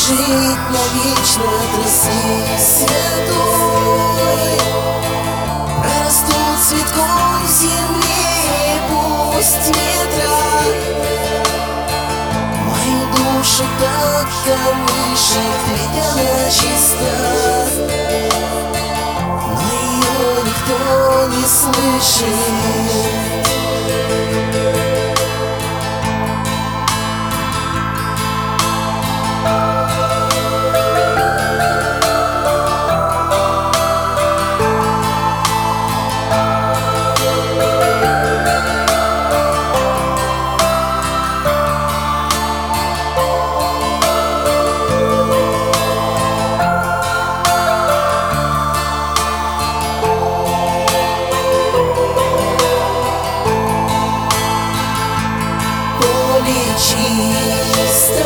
жить навечно от росы святой. Растут цветком в земле, пусть ветра мою душу так колышет, ведь она чиста, но ее никто не слышит. Чисто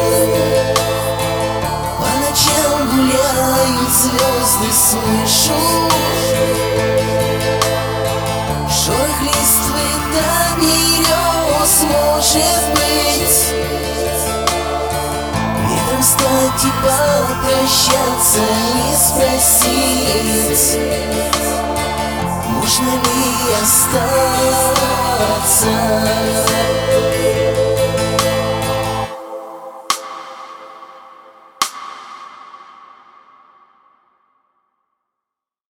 по ночам гуляют звезды, слышу шорох листвы до берез, может быть ветром встать и попрощаться, не спросить, можно ли остаться.